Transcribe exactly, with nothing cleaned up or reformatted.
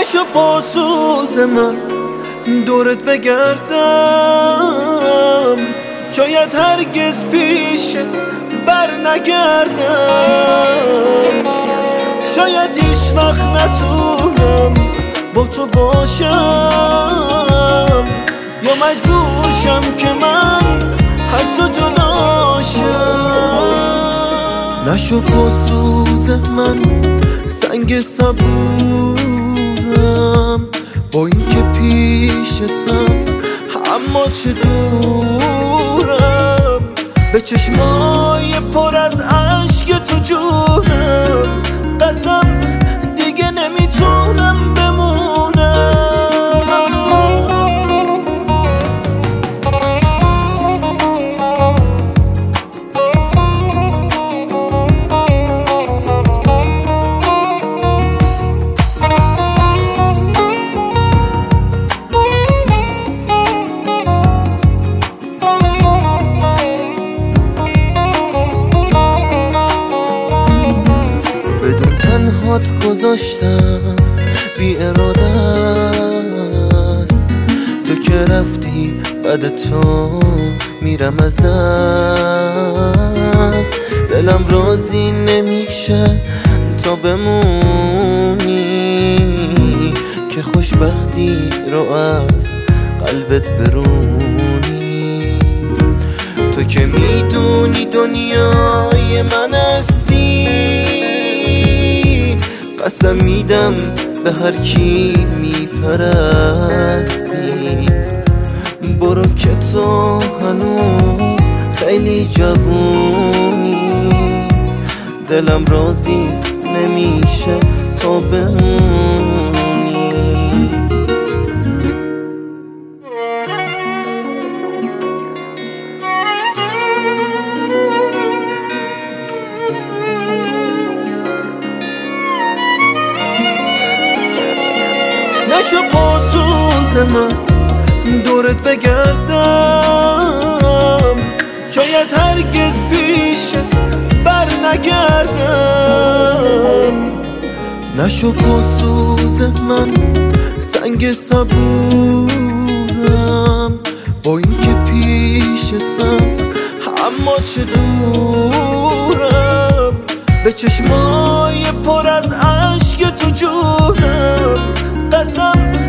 نشو پاسوز من دورت بگردم، شاید هرگز پیشت بر نگردم، شاید هیچ وقت نتونم با تو باشم، یا مجبور شم که من از تو جداشم. نشو پاسوز من سنگ صبورم، با این که پیشتم اما چه دورم، به چشمای پر از عشق تو جونم، قسم دیگه نمیتونم بمونم. تنهات گذاشتم بی اراده است، تو که رفتی بعد تو میرم از دست، دلم راضی نمیشه تا بمونی، که خوشبختی رو از قلبت برونی، تو که میدونی دنیای من هستی، قسم میدم به هر کی میپرستی، برو که تو هنوز خیلی جوونی، دلم راضی نمیشه تا بمونی. نشو پاسوز من دورت بگردم، شاید هرگز پیشت بر نگردم، نشو پاسوز من سنگ صبورم، با این که پیشتم اما چه دورم، به چشمای پر از عشق تو جونم، قسم